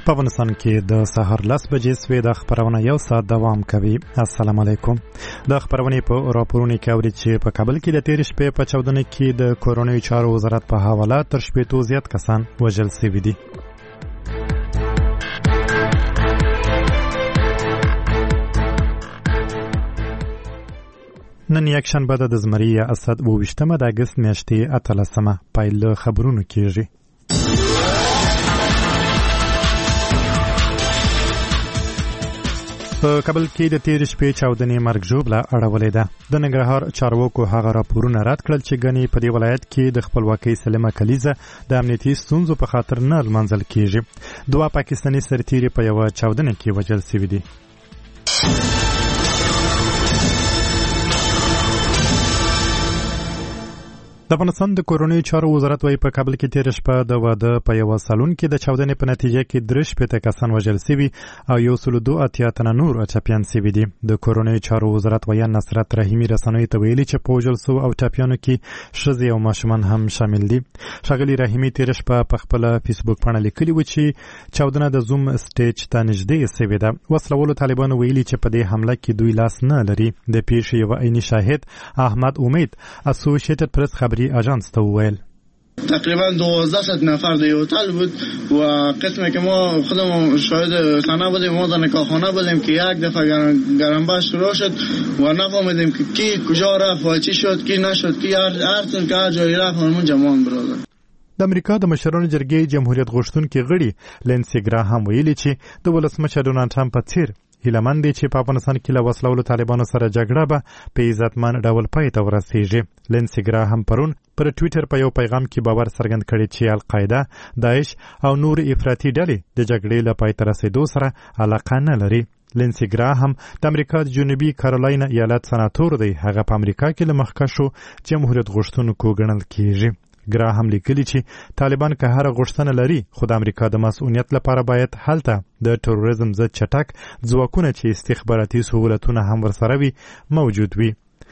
په افغانستان کې د سهار 10 بجې سوې د خبرونه یو ساعت دوام کوي. السلام علیکم. د خبرونې په راپورونو کې اوري چې په کابل کې د تیر شپې په چاودنه کې د کوروني چارو وزارت په حواله تر شپېتو زیات کسان وژل شوي دي. نن یک شنبه د زمري اسد 28 د اگست میاشتې 18 پایل خبرونه کیږي. په کابل کې د تیر شپې چاودنې مرګ ژوبله اړولې ده. د ننګرهار چارواکو هغه راپورونه رد کړل چې ګنې په دې ولایت کې د خپلواکۍ سلمه کلیزه د امنیتي ستونزو په خاطر نه لمانځل کیږي. 2 پاکستاني سرتیري په یوه چاودنه کې وژل شوي دي. د افغانستان د کوروني چارو وزارت وايي په کابل کې تیر شپه د واده په یو سالون کې د چاودنې په نتیجه کې 3 کسان وژل شوي او 102 تنه نور اچاپیان شوي دي. د کوروني چارو وزارت وايي نصرت رحیمي رسنوي ته ویلي چې په وژل شو او چاپیانو کې ښځې او ماشومان هم شامل دي. ښاغلي رحیمي تیر شپه په خپل فیسبوک باندې لیکلي و چې چاودنه د زوم سټیج ته نږدې شوې ده. وسلوالو طالبانو ویلي چې په دې حمله کې دوی لاس نه لري. د پیښې یو عیني شاهد احمد امید اسوسییټډ پریس خبري اجانس ته وویل تقریبا 12 نفر در هتل بود و قسمی که ما خودمون شاهد صحنه بودیم. ما در نکاحخانه بودیم که یک دفعه گرمباش شروع شد و نفهمیدیم که کی کجا رفت و چی شد کی نشد کی هر څه که هر جایی رفت همون جمان برادر. د امریکا د مشرانو جرګې جمهوریت غوښتونکي غړي لینسي ګراهام ویلي چې د ولسمشر ډونالډ ټرمپ په څیر هیله مند دي چې په افغانستان کې له وسلوالو طالبانو سره جګړه به په عزتمن ډول پای ته ورسیږي. لینسي ګراهام پرون پر ټویټر په یو پیغام کې باور څرګند کړی چې القاعده، داعش او نور افراطي ډلې د جګړې له پای ته رسیدو سره علاقه نه لري. لینسي ګراهام د امریکا د جنوبي کارولاینا ایالت سناتور دی. هغه په امریکا کې له مخکښو جمهوریت غوښتونکو ګڼل کیږي. ګراهام لیکلي چې طالبان که هر غوښتنه لري خو د امریکا د مسؤلیت لپاره باید هلته د تروریزم ضد چټک ځواکونه چې استخباراتي سهولتونه هم ورسره وي موجود وي.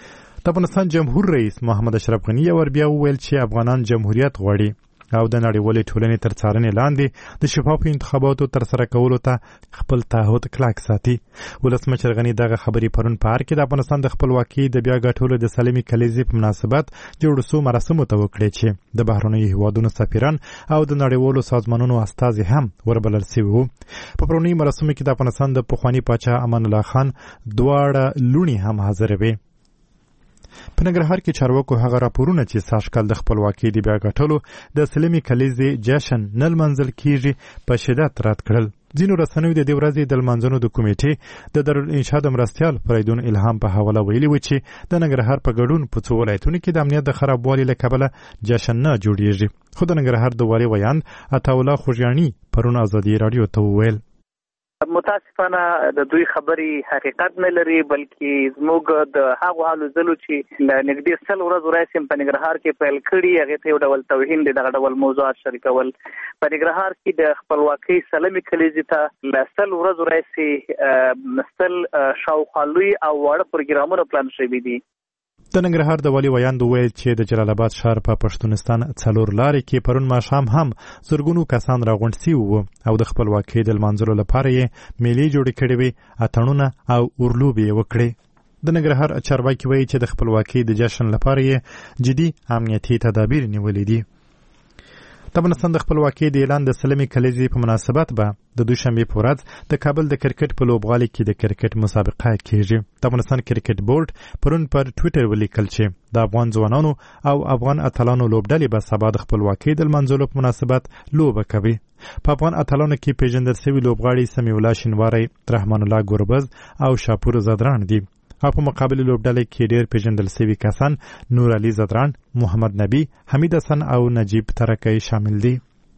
د افغانستان جمهور رئیس محمد اشرف غني یو بیا وویل چې افغانان جمهوریت غواړي او د نړیوالې ټولنې تر څارنې لاندې د شفافو انتخاباتو ترسره کولو ته خپل تعهد کلک ساتي. ولسمشر غني دغه خبرې پرون په هر کې د افغانستان د خپلواکۍ د بیا ګټلو د سلمې کلیزې په مناسبت جوړ شو مراسمو ته وکړي چې د بهرنیو هیوادونو سفیران او د نړیوالو سازمانونو استازي هم وربلل شوي وو. په پرونی مراسمو کې د افغانستان د پخواني پاچا امان الله خان دواړه لوڼې هم حاضر وې. په ننګرهار کې چارواکو هغه راپورونه چې سږکال د خپلواکۍ د بیا ګټلو د سلمې کلیزې جشن نه لمانځل کیږي په شدت رد کړل. ځینو رسنیو د دې ورځې د لمانځنو د کمیټې د دارالانشا د مرستیال فریدون الهام په حواله ویلي و چې د ننګرهار په ګډون په څو ولایتونو کې د امنیت د خرابوالي له کبله جشن نه جوړیږي. خو د ننګرهار د والي ویاند عطاالله خوږیاڼي پرون ازادي راډیو ته وویل متاسفانه د دوی خبرې حقیقت نه لري بلکې زموږ د هغو حالو ځلو چې نږدې 100 ورځې راځي په ننګرهار کې پیل کړي هغه ته یو ډول توهین دي دغه ډول موضوعات شریکول. په ننګرهار کې د خپلواکۍ سلمې کلیزې ته 100 ورځې راځي مستل شاوخوا لوی او واړه پروګرامونه پلان شوي دي. د ننګرهار د والي ویاند وویل چې د جلال آباد ښار په پښتونستان 4 لارې کې پرون ماښام هم زرګونو کسان راغونډ شوي وو او د خپلواکۍ د لمانځلو لپاره یې میلې جوړې کړې وې، اتڼونه او اورلوبې یې وکړې. د ننګرهار چارواکي وایي چې د خپلواکۍ د جشن لپاره یې جدي امنیتي تدابیر نیولې دي. د افغانستان د خپلواکۍ د اعلان د سلمې کلیزې په مناسبت به د دوشنبې په ورځ د کابل د کرکټ په لوبغالي کې د کرکټ مسابقه کیږي. د افغانستان کرکټ بورډ پرون پر ټویټر ولیکل چې د افغان ځوانانو او افغان اتلانو لوبډلې به سبا د خپلواکۍ د لمانځلو په مناسبت لوبه کوي. په افغان اتلانو کې پیژندل شوي لوبغاړي سمیع الله شینواری، رحمان الله ګوربز او شاپور زدران دي. او په مقابل لوبډلې کې ډېر پیژندل شوي کسان نور علي زدران، محمد نبی، حمید حسن او نجیب ترکی شامل دي.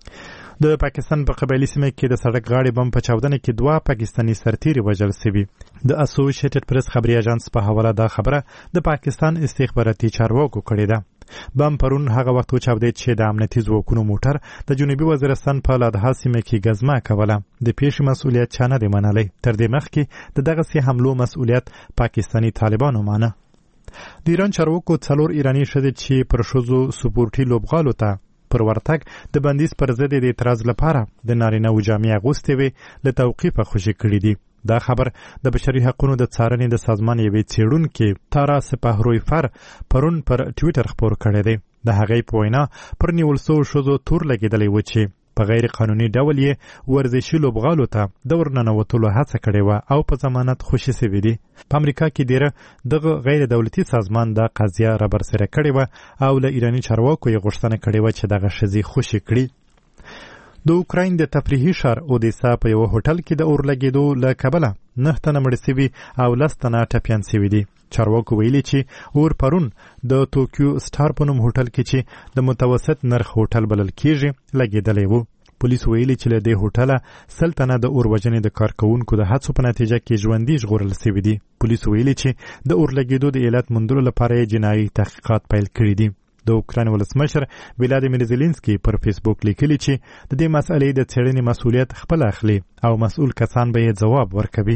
د پاکستان په قبایلي سیمه کې د سړک غاړې بم په چاودنه کې 2 پاکستاني سرتیري وژل شوي. د اسوسییټډ پریس خبري اژانس په حواله دا خبره د پاکستان استخباراتي چارواکو کړې ده. بم پرون هغه وخت وچاودید چې د امنیتي ځواکونو موټر د جنوبي وزیرستان په لادها سیمه کې ګزمه کوله. د پیښې مسؤلیت چا نه دی منلی. تر دې مخکې د دغسې حملو مسؤلیت پاکستاني طالبانو مانه. د ایران چارواکو 4 ایراني ښځې چې پر ښځو سپورټي لوبغالو ته پر ورتګ د بندیز پر ضد د اعتراض لپاره د نارینه و جامې اغوستې وې له توقیفه خوشي کړي دي. دا خبر د بشري حقوقو د څارنې د سازمان یوې څېړونکې تارا سپاهرویفر پرون پر ټویټر خپور کړی دی. د هغې په وینا پر نیول سوو ښځو تور لګېدلی و چې په غیر قانوني ډول یې ورزشي لوبغالو ته د ورننوتلو هڅه کړې وه او په ضمانت خوشي سوي دي. په امریکا کې ډیره دغه غیر دولتي سازمان دا قضیه رابرسېره کړې وه او له ایراني چارواکو یې غوښتنه کړې وه چې دغه ښځې خوشي کړي. د اوکراین د تفریحي ښار اودیسا په یوه هوټل کې د اور لګېدو له کبله 9 تنه مړه سوي او 10 تنه ټپیان سوي دي. چارواکو ویلي چې اور پرون د توکیو سټار په نوم هوټل کې چې د متوسط نرخ هوټل بلل کېږي لګېدلی و. پولیس ویلي چې له دې هوټله 100 تنه د اور وژنې د کارکوونکو د هڅو په نتیجه کې ژوندي ژغورل سوي دي. پولیس ویلي چې د اور لګېدو د علت موندلو لپاره یې جنایي تحقیقات پیل کړي دي. د اوکراین ولسمشر ولادیمیر زيلنسکي پر فیسبوک لیکلي چې د دې مسئلې د څېړنې مسؤلیت خپل اخلي او مسؤل کسان به یې ځواب ورکوي.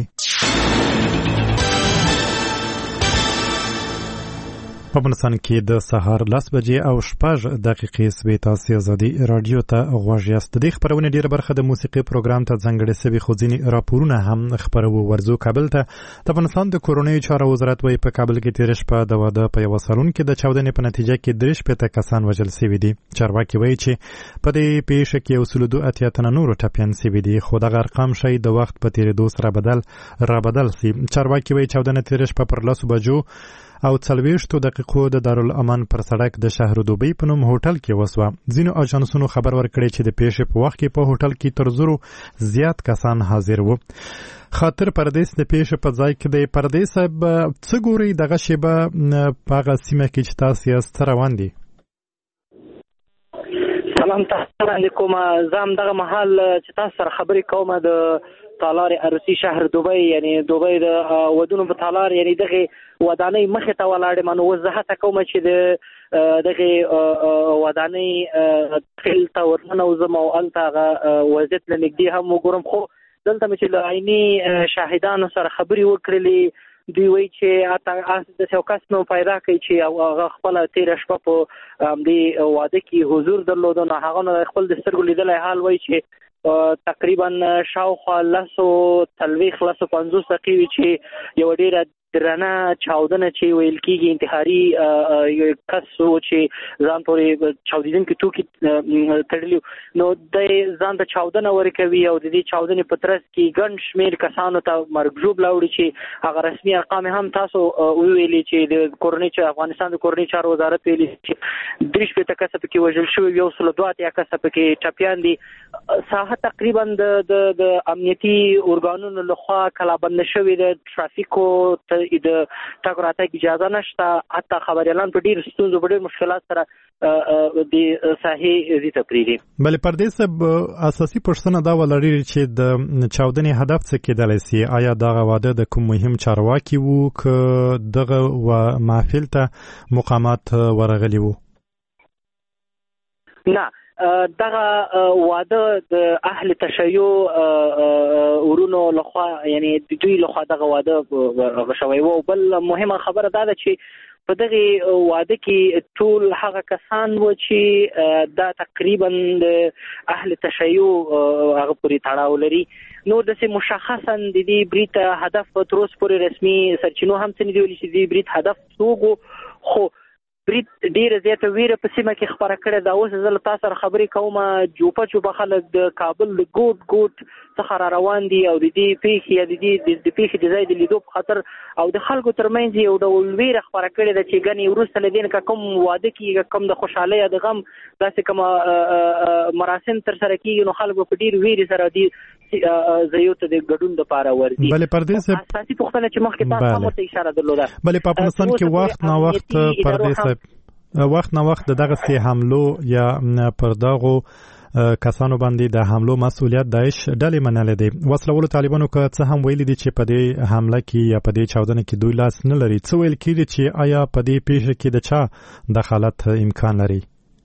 په افغانستان کې د سهار 10 بجې او 6 دقیقې سوي. تاسو ازادي رادیو ته غوږ یاست. د خبرونې ډیره برخه د موسیقي پروګرام ته ځانګړې سوي، خو ځینې راپورونه هم خبرو. ورزو کابل ته د افغانستان د کورونیو چارو وزارت وايي په کابل کې تیر شپه د واده په یو سالون کې د چاودنې په نتیجه کې 3 کسان وژل سوي دي. چارواکي وايي چې په دې پیښه کې 182 تنه نور ټپیان سوي دي، خو دغه ارقام شاید د وخت په تیریدو سره بدل سي. چارواکي وايي چاودنه تیر شپه پر 10 بجو او 40 دقیقو د دارالامن پر سړک د شهر دوبۍ په نوم هوټل کې وسوه. ځینو اژانسونو خبر ورکړی چې د پیښې په وخت کې په هوټل کې تر 100 زیات کسان حاضر وو. خاطر پردیس د پیښې په ځای کې د پردیس څه ګوري دغه شیبه په هغه سیمه کې چې تاسو یې روان دي. سلام تاسو علیکم. زم دغه محل چې تاسو سره خبرې کوم د تالار عروسی شهر دوبۍ، یعنی دوبۍ د ودونو په تالار، یعنی دغه ودانۍ مخې ته ولاړم. نو وضاحت کوم چې دغه ودانۍ خل تا ورننوزم او الته وضعیت لنګدي هم وګورم. خو دلته چې له عیني شاهدانو سره خبرې وکړلې، دوی وایي چې د یو کس نو پیدا کوي چې هغه خپل تیر شپه په دې واده کې حضور درلود. نو هغه نو خپل د سترګو لیدلای حال وایي چې تقریبا شاوخوا 150 دقیقې چې یو ډیره درنه چاودنه چې ویل کېږي انتحاري یو کس چې ځان پورې چاودیدونکي توکي تړلي، نو د ځان ته چاودنه ورکوي او د دې چاودنې په ترڅ کې ګڼ شمېر کسانو ته مرګ ژوبله وړي چې هغه رسمي ارقام هم تاسو وویلي چې د افغانستان د کورنۍ چارو وزارت ویلي چې 3 کسه پکې وژل شوي، 102 کسه پکې ټپیان دي. ساحه تقریبا د امنیتي ارګانونو لخوا کلابند شوې، د ټرافیکو د تګ راتګ اجازه نشته. حتی خبريالان په ډیر ستونزو په ډیر مشکلات سره د ساحې زی تقریری. بل پردیس اساسي پښتنه دا ولري چې د چاودنې هدف څه کېدلی سي. آیا دغه واده د کوم مهم چارواکي وو که دغه محفل ته مقامات ورغلي وو؟ نه، دغه واده د اهل تشیع ورونو لخوا، یعنی دوی لخوا دغه واده شوی وو. بل مهمه خبره دا ده چې په دغه واده کې ټول هغه کسان و چې دا تقریبا د اهل تشیع هغه پوری تړاو لري. نو د مشخصا د دې بریټ هدف تر اوسه پورې رسمي سرچینو هم څه نه دی ویلي چې د بریټ هدف څه، خو بریټ ډیره زیاته ویره په سیمه کې خبره کړې ده. اوس زه له تاسو سره خبرې کوم، چوپه خلک د کابل د ګوټ څخه را روان دي او د دې پیښې د ځای د لیدو په خاطر او د خلکو ترمنځ یو ډول ویره خبره کړې ده چې ګنې وروسته له دې نه کوم واده کېږي، کوم د خوشحالۍ یا د غم داسې کوم مراسم ترسره کېږي، نو خلکو په ډېر ویرې سره دې ځایو ته د ګډون دپاره ورځي. بلې پردیس اساسي پوښتنه چې مخکې تاسو هم ورته اشاره درلوده، بلې په افغانستان کې وخت نا وخت پردیس دغه سي حملو یا پر دغو کسانو باندې د حملو مسؤلیت داعش ډلې منلې دي. وسلوالو طالبانو که څه هم ویلي دي چې په دې حمله کې یا په دې چاودنه کې دوی لاس نه لري. څه ویل کېږي چې آیا په دې پیښه کې د چا دخالت امکان لري؟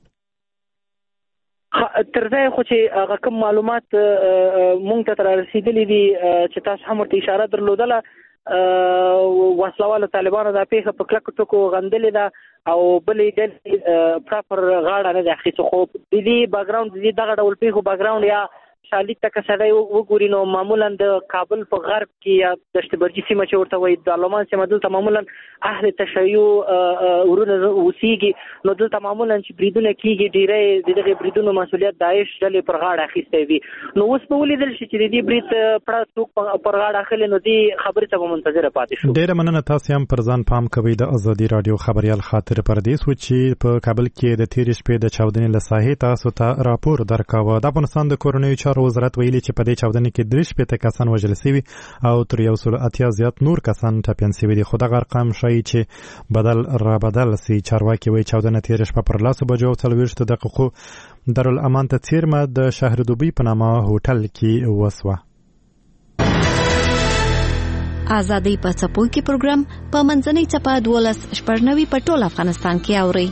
تر ځای خو چې هغه کوم معلومات مونږ ته تر رسیدلي دي چې تاسو هم ورته اشاره درلودله، وسلوالو طالبانو دا پیښه په کلکو ټکو غندلې ده او بلې ډلې پراپر غاړه نه اخیسته. خو د دې بیک ګراوند دغه ډول پیښو بیک ګراوند یا شالید ته که سړی وګوري نو معمولا د کابل په غرب کې یا دشت برجي سیمه چې ورته وایي د لغمان سیمه دلته معمولا اهل تشیع ورونه اوسېږي. نو دلته معمولا چې بریدونه کېږي ډېری د دغې بریدونو مسؤلیت داعش ډلې پر غاړه اخیستی وي. نو اوس به ولیدل شي چې د دې برید پړه څوک پر غاړه اخلي. نو دې خبرې ته به منتظره پاتې شو. ډېره مننه. تاسې هم پر ځان پام کوئ. د ازادي راډیو خبریال خاطر پردیس و چې په کابل کې د تېرې شپې د چاودنې له ساحې تاسو ته راپور درکاوه. د افغانستان د کورنیو چارو وزارت ویلي چې په دې چاودنې کې 63 کسان وژل شوي او تر 180 زیات نور کسان ټپیان شوي دي. خو دغه ارقام ښایي چې بدل را بدل سي. چارواکي وایي چاودنه تېره شپه پر 10 بجو او 40 دقیقو دارالامان ته څیرمه د شهر دوبۍ په نامه هوټل کې وسوه. آزادۍ په څپو کې پروګرام په منځنۍ څپه 12:90 په ټول افغانستان کې اوري.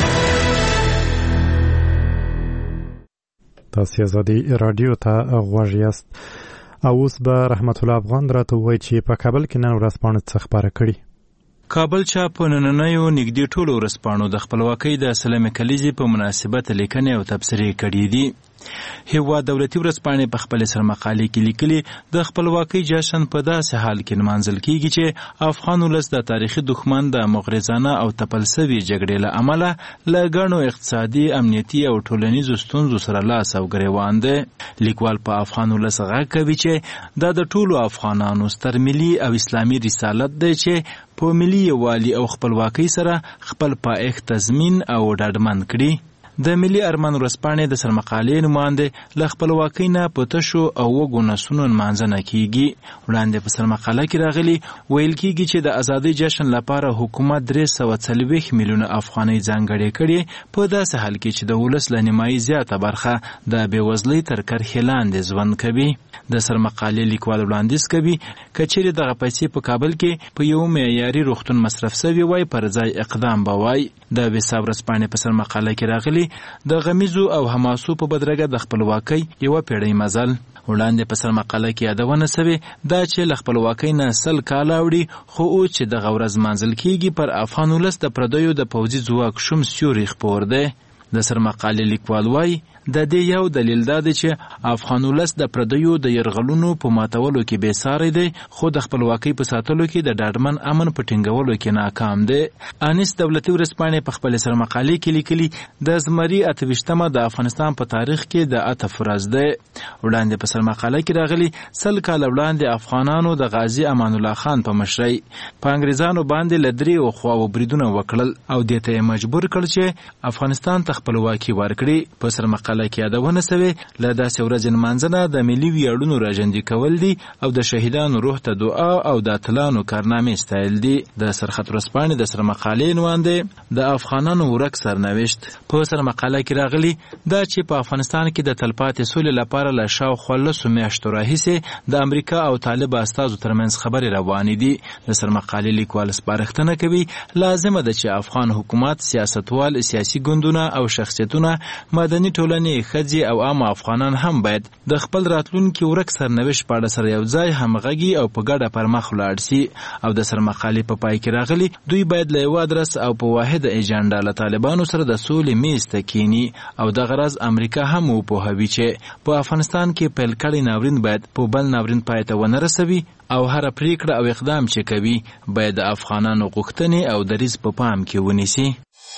تاسو ازادي رادیو ته غوږ یاست. او اوس به رحمت الله افغان راته وایي چې په کابل کې نن ورځپاڼه څه خبره کړي. کابل چاپ په نننیو نږدې ټولو ورځپاڼو د خپلواکۍ د سلمې کلیزې په مناسبت لیکنې او تبصرې کړي دي. هیواد دولتي ورځپاڼې په خپل سرمقالې کې لیکلي د خپلواکۍ جشن په داسې حال کې نمانځل کیږي چې افغان ولس د تاریخي دښمن د مغرضانه او تپل سوي جګړې له امله له ګڼو اقتصادي، امنیتي او ټولنیزو ستونزو سره لاس او ګریوان دی. لیکوال په افغان ولس غږ کوي چې دا د ټولو افغانانو ستر ملي او اسلامي رسالت دی چې په ملي یووالي او خپلواکۍ سره خپل پایښت تضمین او ډاډمن کړي. د ملي ارمان ورځپاڼې د سرمقالې نوماندې له خپلواکۍ نه په تشو او وږو نسونو نمانځنه کیږي. وړاندې په سرمقاله کې راغلي ویل کیږي چې د ازادۍ جشن لپاره حکومت 340 میلیونه افغانۍ ځانګړې کړي په داسې حال کې چې د ولس له نیمایي زیاته برخه د بېوزلۍ تر کرښې لاندې ژوند کوي. د سرمقالې لیکوال وړاندیز کوي که چیرې دغه پیسې په کابل کې په یو معیاري روغتون مصرف سوي وای پر ځای اقدام به وای. د ویسا ورځپاڼې په سرمقاله کې راغلي د غمیزو او حماسو په بدرګه د خپلواکۍ یوه پیړۍ مزل. وړاندې په سرمقاله کې یادونه سوې دا چې له خپلواکۍ نه 100 کاله اوړي، خو اوس چې دغه ورځ مانځل کیږي پر افغان ولس د پردیو د پوځي ځواک شوم سیوری خپور دی. د سرمقالې لیکوال وایي د دې یو دلیل دا دی چې افغان ولس د پردیو د یرغلونو په ماتولو کې بې ساری دی، خو د خپلواکۍ په ساتلو کې د ډاډمن امن په ټینګولو کې ناکام دی. انیس دولتي ورځپاڼې په خپل سرمقالې کې لیکلي د زمري 28مه د افغانستان په تاریخ کې د عطف ورځ دی. وړاندې په سرمقاله کې راغلي 100 کاله وړاندې افغانانو د غازي امان الله خان په مشرۍ په انګریزانو باندې له دریو خواوو بریدونه وکړل او دې ته یې مجبور کړ چې افغانستان ته خپلواکي ورکړي. په سرمقاله کې یادونه سوې له داسې ورځې نمانځنه د ملي ویاړونو راژوندي کول دي او د شهیدانو روح ته دعا او د اتلانو کارنامې ستایل دي. د سرخط ورځپاڼې د سرمقالې نوماندې د افغانانو ورک سرنوشت په سرمقاله کې راغلي دا چې په افغانستان کې د تلپاتې سولې لپاره له شاوخوا 10 میاشتو راهیسې د امریکا او طالب استازو ترمنځ خبرې روانې دي. د سرمقالې لیکوال سپارښتنه کوي لازمه ده چې افغان حکومت، سیاستوال، سیاسي ګوندونه او شخصیتونه، مدني ټولنې، ښځې او عام افغانان هم باید د خپل راتلونکي ورک سرنوشت په اړه سره یو ځای همغږي او په ګډه پر مخ ولاړ سي. او د سرمقالې په پای کې راغلي دوی باید له یو ادرس او په واحده ایجنډا له طالبانو سره د سولې میز ته کینی او د غرض امریکا هم وپوهوي چې په افغانستان کې پیل کړی ناورین باید په بل ناورین پای ته ونه رسوي او هر پریکړه او اقدام چې کوي باید د افغانانو غوښتنې او دریځ په پام کې ونیسي.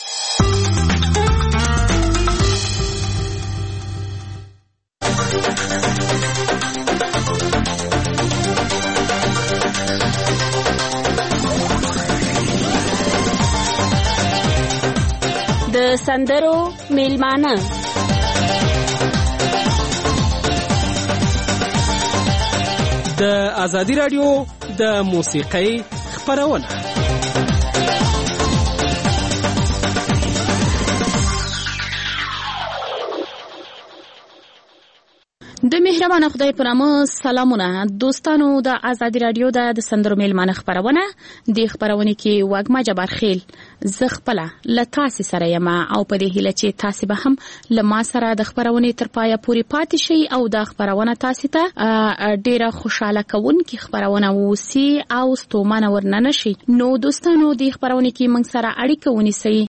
د سندرو میلمانه د ازادي رادیو د موسیقۍ خپرونه. د مهربان خدای په نامه سلامونه دوستانو د آزادي رادیو د سندرو میلمانه خبرونه د خبرونه کې وګما جبار خیل زه خپل لتاسي سره یم او په دې هیله چې تاسو به هم لما سره د خبرونه تر پایه پوری پاتې شي او د خبرونه تاسو ته ډیره خوشاله کوونکې خبرونه وسی او ستومانه ورننه شي. نو دوستانو د خبرونه کې موږ سره اړیکه ونیسئ